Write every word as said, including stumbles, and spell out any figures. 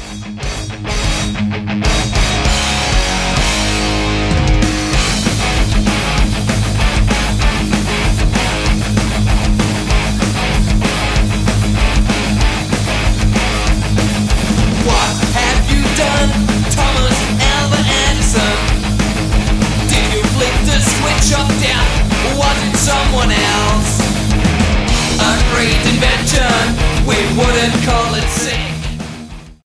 Someone else, a great invention we wouldn't call